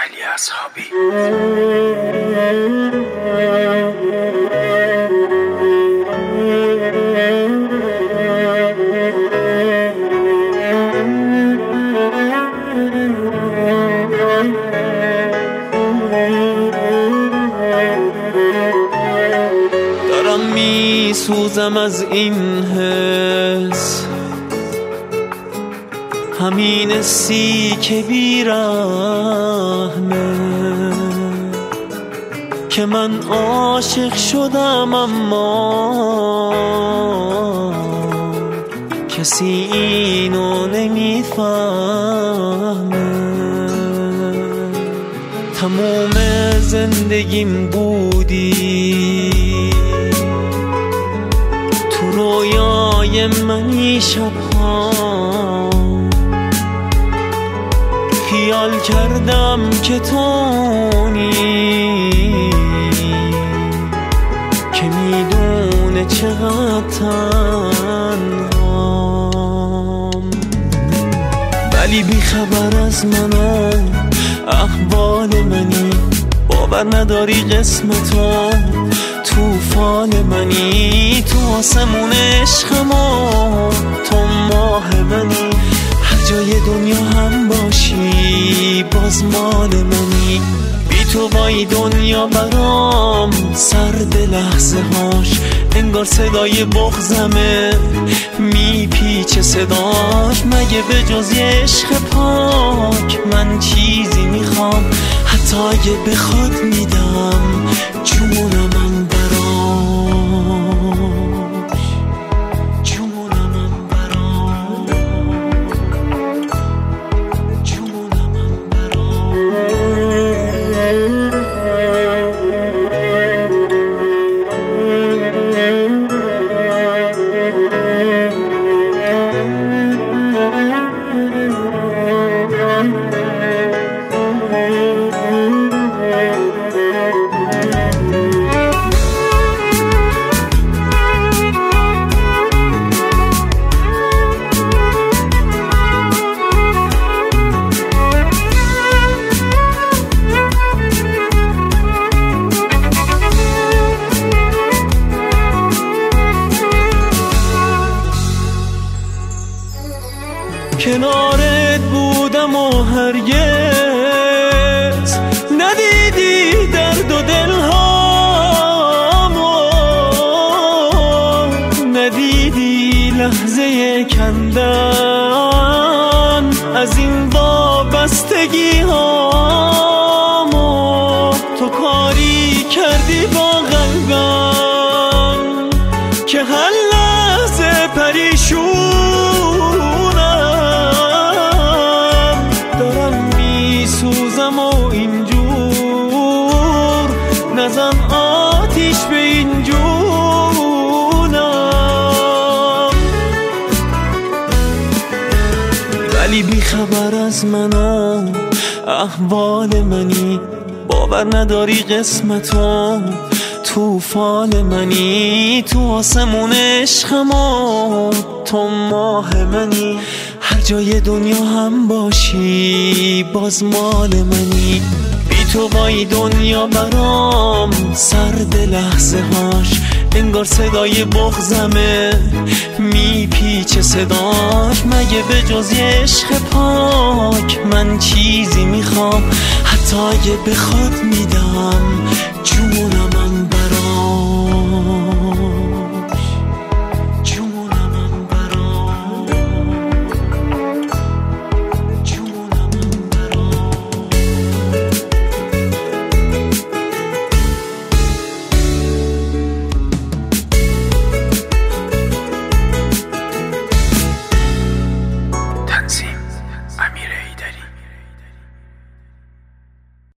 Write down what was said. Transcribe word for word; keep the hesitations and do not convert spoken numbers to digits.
علی اصحابی. دارم می سوزم از این حس، همین سی که بیرحمه، که من عاشق شدم اما کسی اینو نمیفهمه. تموم زندگیم بودی تو رویای منی، شبها خیال کردم که تونی، که میدونه چقدر تنهام، ولی بی خبر از منو احوال منی، باور نداری قسمتو توفان منی، تو آسمون عشقمو تو ماه منی، هر جای دنیا هم باشی باز مال منی، بی تو وای دنیا برام سرد لحظه هاش، انگار صدای بغضمه میپیچه صداش، مگه به جز یه عشق پاک من چیزی میخوام، حتی اگه بخواد میدم جونمم براش، جونمم براش، جونمم کنارت بودم و هرگز ندیدی درد و دلهامو، ندیدی لحظه کندن از این وابستگی هامو، تو کاری کردی با قلبم که هر لحظه پریشون و اینجور نزن آتیش به این جونم، ولی بی خبر از منو احوال منی، باور نداری قسمتو توفان منی، تو آسمون عشقمو تو ماه منی، هر جای دنیا هم باشی باز مال منی، بی تو وای دنیا برام سرد لحظه هاش، انگار صدای بغضمه میپیچه صداش، مگه به جز یه عشق پاک من چیزی میخوام، حتی اگه بخواد میدم جونم